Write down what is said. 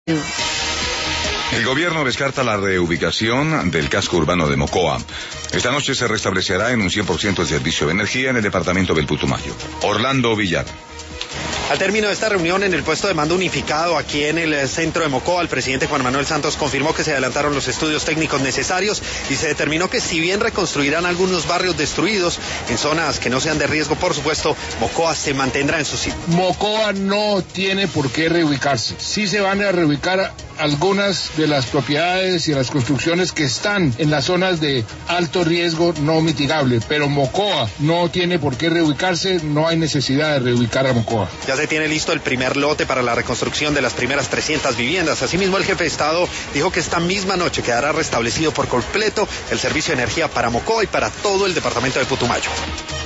El gobierno descarta la reubicación del casco urbano de Mocoa. Esta noche se restablecerá en un 100% el servicio de energía en el departamento del Putumayo. Orlando Villar. Al término de esta reunión en el puesto de mando unificado aquí en el centro de Mocoa, el presidente Juan Manuel Santos confirmó que se adelantaron los estudios técnicos necesarios y se determinó que si bien reconstruirán algunos barrios destruidos en zonas que no sean de riesgo, por supuesto, Mocoa se mantendrá en su sitio. Mocoa no tiene por qué reubicarse. Sí se van a reubicar algunas de las propiedades y las construcciones que están en las zonas de alto riesgo no mitigable, pero Mocoa no tiene por qué reubicarse, no hay necesidad de reubicar a Mocoa. Ya se tiene listo el primer lote para la reconstrucción de las primeras 300 viviendas. Asimismo, el jefe de Estado dijo que esta misma noche quedará restablecido por completo el servicio de energía para Mocoa y para todo el departamento de Putumayo.